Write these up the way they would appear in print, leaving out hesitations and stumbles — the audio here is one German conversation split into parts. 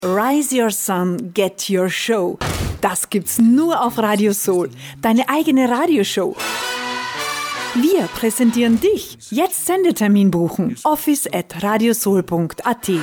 Rise Your Sun, Get Your Show. Das gibt's nur auf Radio Soul, deine eigene Radioshow. Wir präsentieren dich. Jetzt Sendetermin buchen. office@radiosoul.at.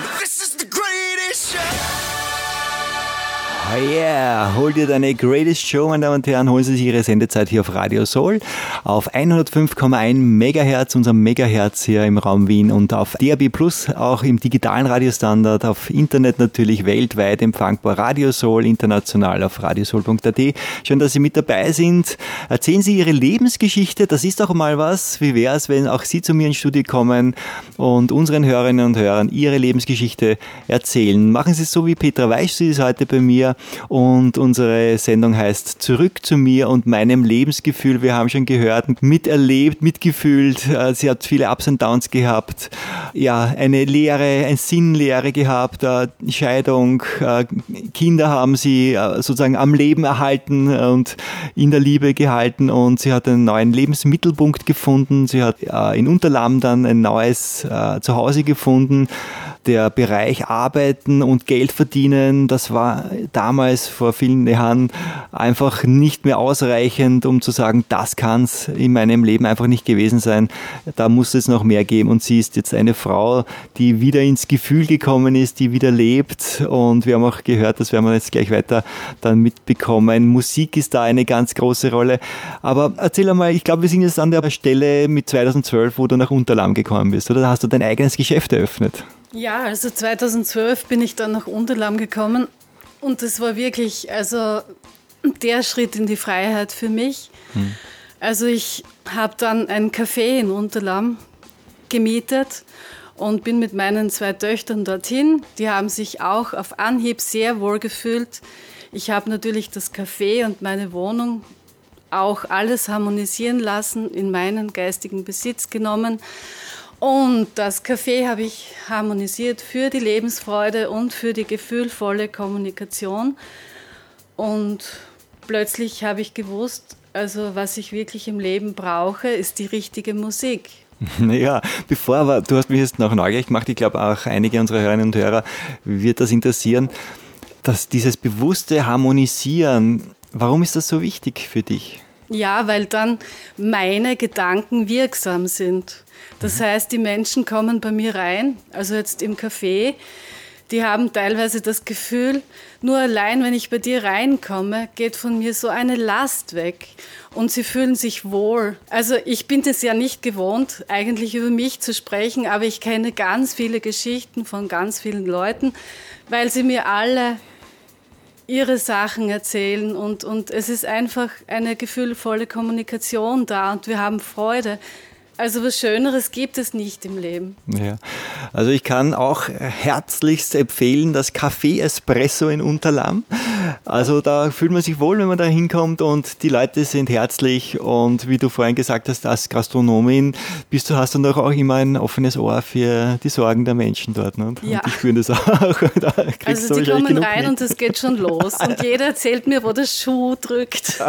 Oh yeah, hol dir deine Greatest Show, meine Damen und Herren, holen Sie sich Ihre Sendezeit hier auf Radio Soul auf 105,1 Megahertz, unserem Megahertz hier im Raum Wien und auf DAB Plus, auch im digitalen Radiostandard, auf Internet natürlich weltweit empfangbar, Radio Soul, international auf radiosoul.at. Schön, dass Sie mit dabei sind. Erzählen Sie Ihre Lebensgeschichte, das ist doch mal was. Wie wäre es, wenn auch Sie zu mir ins Studio kommen und unseren Hörerinnen und Hörern Ihre Lebensgeschichte erzählen? Machen Sie es so wie Petra Weisch, sie ist heute bei mir. Und unsere Sendung heißt Zurück zu mir und meinem Lebensgefühl. Wir haben schon gehört, miterlebt, mitgefühlt. Sie hat viele Ups und Downs gehabt. Ja, eine Sinnlehre gehabt, Scheidung. Kinder haben sie sozusagen am Leben erhalten und in der Liebe gehalten. Und sie hat einen neuen Lebensmittelpunkt gefunden. Sie hat in Unterlamm dann ein neues Zuhause gefunden. Der Bereich Arbeiten und Geld verdienen, das war damals vor vielen Jahren einfach nicht mehr ausreichend, um zu sagen, das kann es in meinem Leben einfach nicht gewesen sein. Da muss es noch mehr geben. Und sie ist jetzt eine Frau, die wieder ins Gefühl gekommen ist, die wieder lebt. Und wir haben auch gehört, das werden wir jetzt gleich weiter dann mitbekommen. Musik ist da eine ganz große Rolle. Aber erzähl einmal, ich glaube, wir sind jetzt an der Stelle mit 2012, wo du nach Unterlamm gekommen bist, oder? Da hast du dein eigenes Geschäft eröffnet. Ja, also 2012 bin ich dann nach Unterlamm gekommen und das war wirklich der Schritt in die Freiheit für mich. Also ich habe dann ein Café in Unterlamm gemietet und bin mit meinen 2 Töchtern dorthin. Die haben sich auch auf Anhieb sehr wohl gefühlt. Ich habe natürlich das Café und meine Wohnung auch alles harmonisieren lassen, in meinen geistigen Besitz genommen. Und das Café habe ich harmonisiert für die Lebensfreude und für die gefühlvolle Kommunikation. Und plötzlich habe ich gewusst, also was ich wirklich im Leben brauche, ist die richtige Musik. Ja, du hast mich jetzt noch neugierig gemacht, ich glaube auch einige unserer Hörerinnen und Hörer wird das interessieren, dass dieses bewusste Harmonisieren, warum ist das so wichtig für dich? Ja, weil dann meine Gedanken wirksam sind. Das heißt, die Menschen kommen bei mir rein, also jetzt im Café, die haben teilweise das Gefühl, nur allein, wenn ich bei dir reinkomme, geht von mir so eine Last weg und sie fühlen sich wohl. Also ich bin es ja nicht gewohnt, eigentlich über mich zu sprechen, aber ich kenne ganz viele Geschichten von ganz vielen Leuten, weil sie mir alle ihre Sachen erzählen und es ist einfach eine gefühlvolle Kommunikation da und wir haben Freude. Also was Schöneres gibt es nicht im Leben. Ja, also ich kann auch herzlichst empfehlen, das Café Espresso in Unterlamm. Also da fühlt man sich wohl, wenn man da hinkommt und die Leute sind herzlich und wie du vorhin gesagt hast, als Gastronomin hast du doch auch immer ein offenes Ohr für die Sorgen der Menschen dort. Ne? Ja. Und ich spüre das auch. Da also die kommen rein und es geht schon los und jeder erzählt mir, wo der Schuh drückt.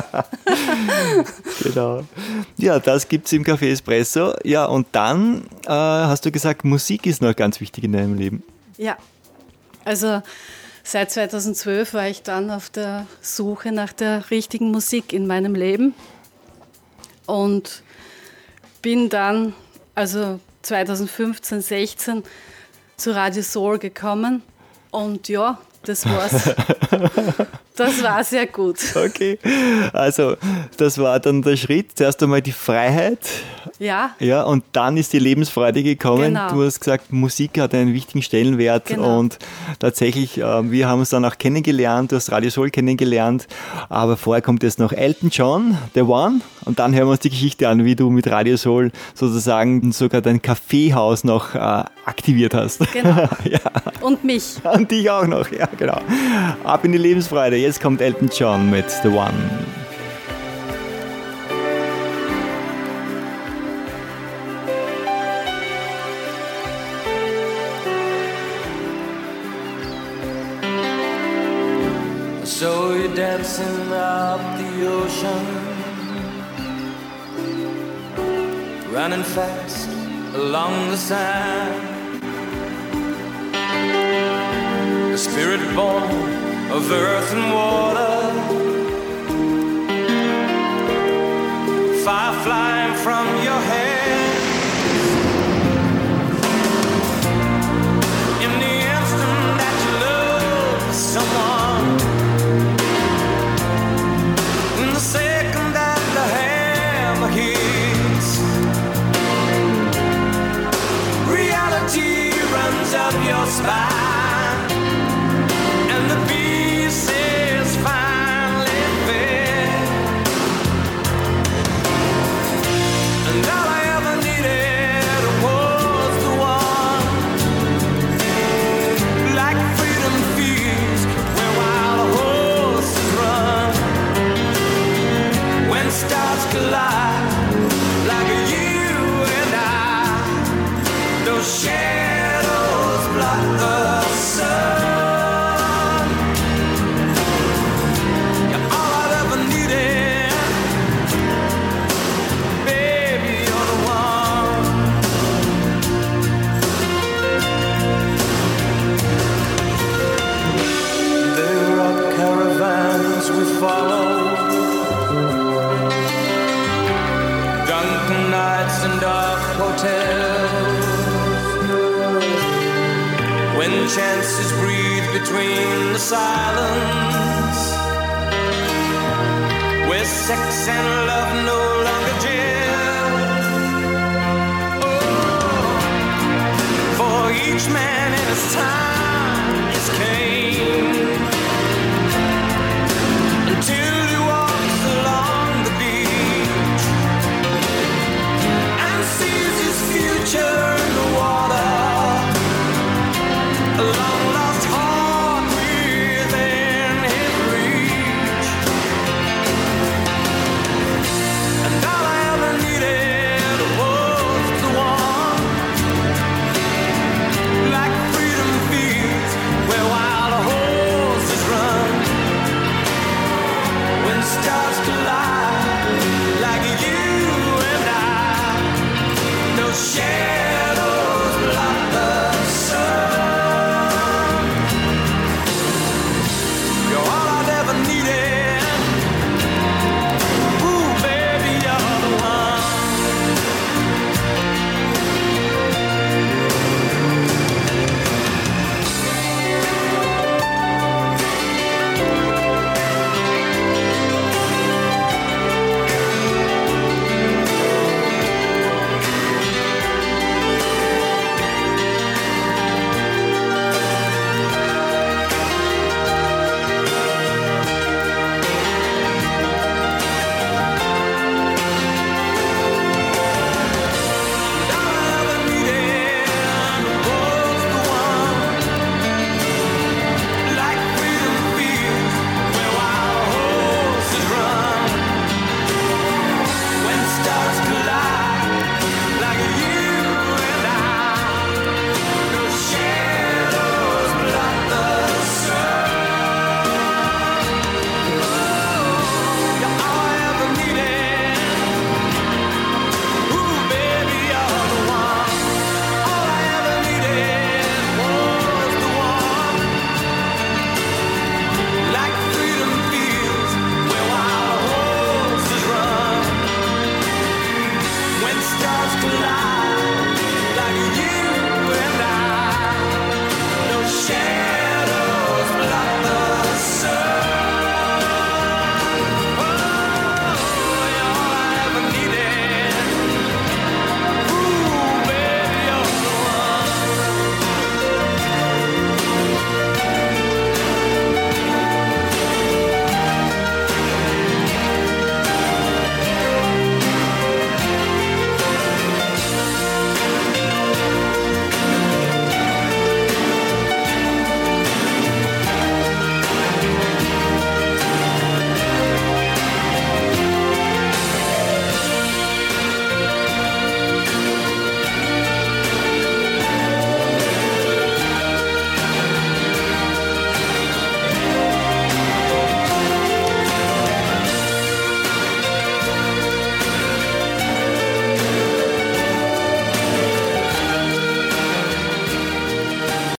Genau. Ja, das gibt es im Café Espresso. Ja, und dann hast du gesagt, Musik ist noch ganz wichtig in deinem Leben. Ja, also seit 2012 war ich dann auf der Suche nach der richtigen Musik in meinem Leben und bin dann, also 2015, 16 zu Radio Soul gekommen und ja, das war's. Das war sehr gut. Okay, also das war dann der Schritt. Zuerst einmal die Freiheit. Ja. Ja, und dann ist die Lebensfreude gekommen. Genau. Du hast gesagt, Musik hat einen wichtigen Stellenwert. Genau. Und tatsächlich, wir haben uns dann auch kennengelernt, du hast Radio Soul kennengelernt, aber vorher kommt jetzt noch Elton John, The One, und dann hören wir uns die Geschichte an, wie du mit Radio Soul sozusagen sogar dein Kaffeehaus noch aktiviert hast. Genau. Ja. Und mich. Und dich auch noch, ja genau. Ab in die Lebensfreude. Jetzt kommt Elton John mit The One. So you're dancing up the ocean, running fast along the sand. spirit born of earth and water, fire flying from your hands. In the instant that you love someone, in the second that the hammer hits, reality runs up your spine, and the pieces finally fit. And all I ever needed was the one, like freedom feeds where wild horses run. When stars collide, like you and I, those shadows block the sun. You're all I ever needed, baby, you're the one. There are caravans we follow, drunken nights and dark hotels, when chances breathe between the silence, where sex and love no longer gel. Oh, for each man in his time is came.